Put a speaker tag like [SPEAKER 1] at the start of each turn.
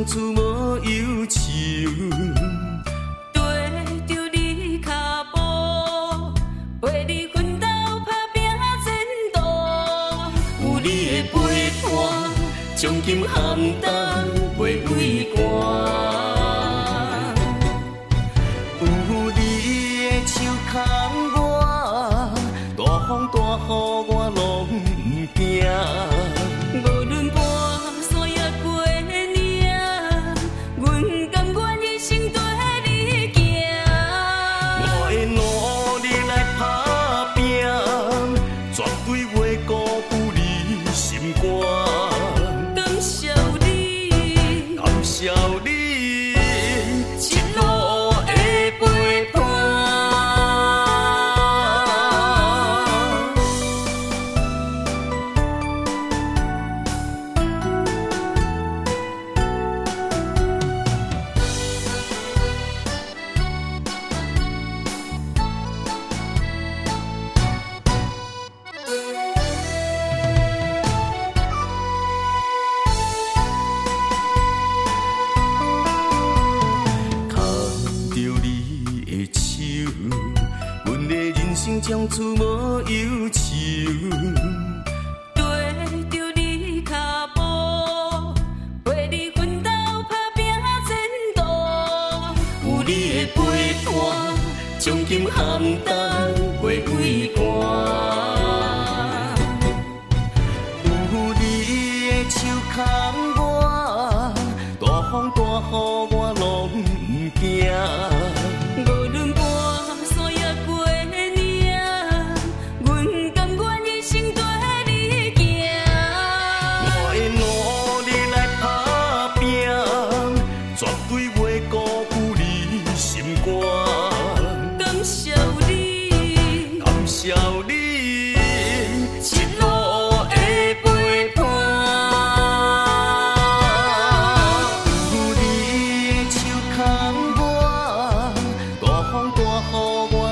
[SPEAKER 1] 将厝无忧愁。
[SPEAKER 2] 跟着你脚步，陪你奋斗打拼前途。有你的陪伴，将金含冬袂畏寒。有你的手牵我，大风大雨我拢不惊。无论跋山也过岭，阮甘愿一生跟你行。
[SPEAKER 1] 我会努力来打拼，绝对袂辜负你心肝。
[SPEAKER 2] 感谢你，
[SPEAKER 1] 感谢你，
[SPEAKER 2] 一路的陪伴。
[SPEAKER 1] 将厝无忧愁，
[SPEAKER 2] 跟着你脚步，陪你奋斗打拼前途。有你的陪伴，将金含冬袂畏寒。有你的手牵我，大风大雨我拢不惊。无论跋山也过岭，阮甘愿一生跟你行。
[SPEAKER 1] 我会努力来打拼，绝对袂辜负你心肝。
[SPEAKER 2] 感谢你，
[SPEAKER 1] 感谢你，
[SPEAKER 2] 一路的陪伴。有你的手牵我，大风大雨我